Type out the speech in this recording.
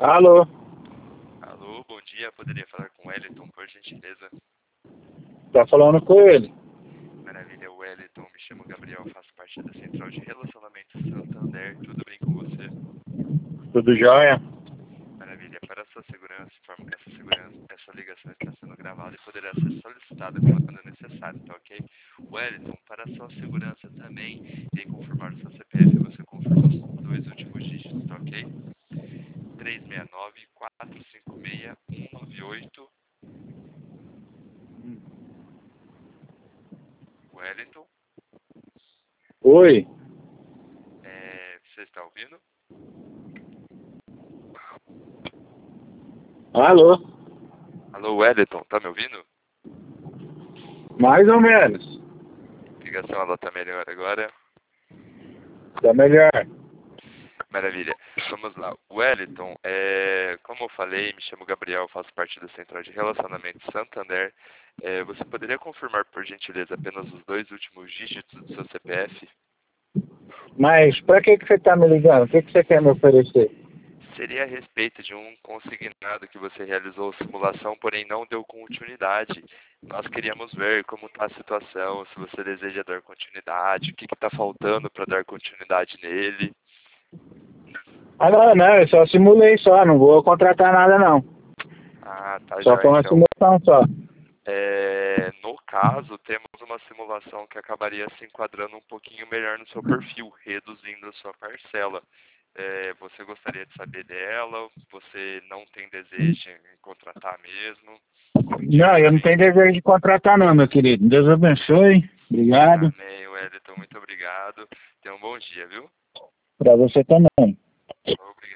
Alô, Alô, bom dia. Poderia falar com o Wellington, por gentileza? tá falando com ele? Maravilha, Wellington. Me chamo Gabriel, faço parte da Central de Relacionamento Santander. Tudo bem com você? Tudo jóia? Maravilha. Para a sua segurança, informo que essa ligação está sendo gravada e poderá ser solicitada quando necessário, tá ok? Wellington, para a sua segurança também, irei confirmar o seu CPF. Você confirma os dois últimos dígitos, tá ok? 369-456-198. Wellington, Oi, você está ouvindo? alô, Alô, Wellington, tá me ouvindo? mais ou menos, A ligação ela tá melhor agora. tá melhor. Maravilha. Vamos lá. Wellington, como eu falei, me chamo Gabriel, faço parte da Central de Relacionamento Santander. Você poderia confirmar, por gentileza, apenas os dois últimos dígitos do seu CPF? Mas pra que você tá me ligando? O que você quer me oferecer? Seria a respeito de um consignado que você realizou simulação, porém não deu continuidade. Nós queríamos ver como está a situação, se você deseja dar continuidade, o que está faltando para dar continuidade nele. Ah, não, eu só simulei só, não vou contratar nada não. Ah, tá Só já foi uma então. simulação só. No caso, temos uma simulação que acabaria se enquadrando um pouquinho melhor no seu perfil, reduzindo a sua parcela. Você gostaria de saber dela? Você não tem desejo em contratar mesmo? Não, eu não tenho desejo de contratar não, meu querido. Deus abençoe. Obrigado. Amém, Wellington. Muito obrigado. Tenha um bom dia, viu? Pra você também. Obrigado.